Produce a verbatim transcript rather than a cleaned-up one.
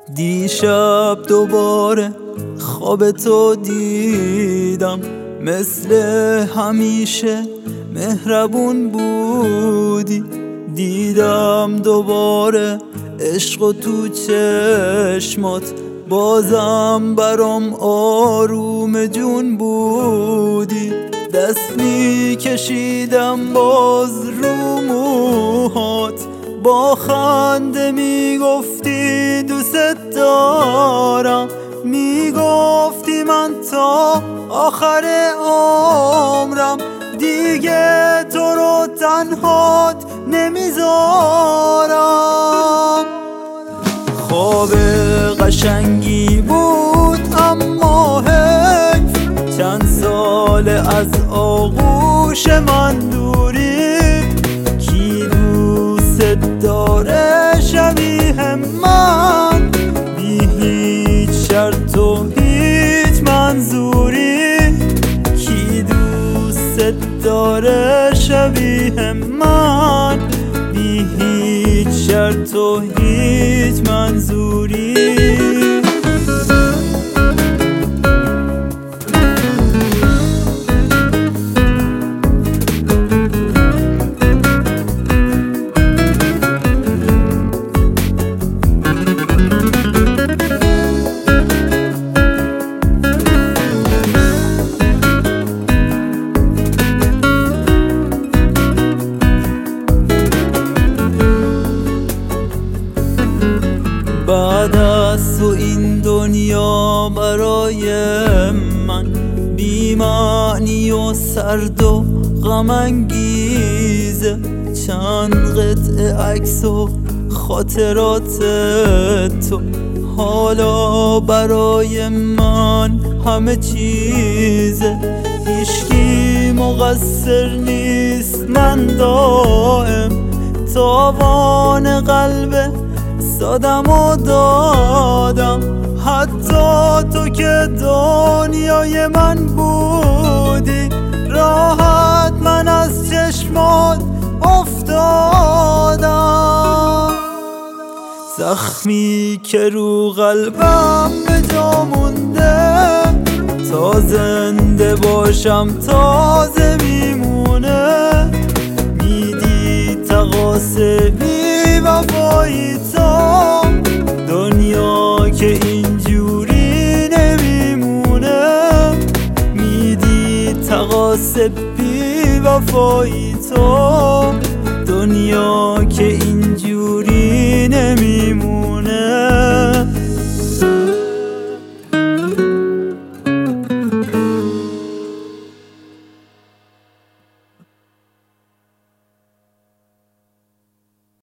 دیشب دوباره خواب تو دیدم، مثل همیشه مهربون بودی. دیدم دوباره عشق و تو چشمات، بازم برام آروم جون بودی. دست می کشیدم باز رو موهات، با خنده می گفتی دوست دارم، می گفتی من تا آخر عمرم دیگه تو رو تنهات نمیذارم. خواب قشنگی بود اما حیف، چند سال از آغوش من دوری. کی دوست داره شبیه من، بی هیچ شرط و هیچ منظوری. کی دوست داره شبیه من، بی هیچ شرط و هیچ منظوری. بعد از تو این دنیا برای من بی معنی و سرد و غم انگیزه. چند قطعه عکس و خاطرات تو حالا برای من همه چیزه. هیچکی مقصر نیست، من دائم تاوان قلب سادم و دادم. حتی تو که دنیای من بودی، راحت من از چشمات افتادم. زخمی که رو قلبم به جا مونده، تا زنده باشم تازه میمونه. میدی تقاسه بی وفایی تو، دنیا که اینجوری نمیمونه. میدی تقاسه بی وفایی تو، دنیا که اینجوری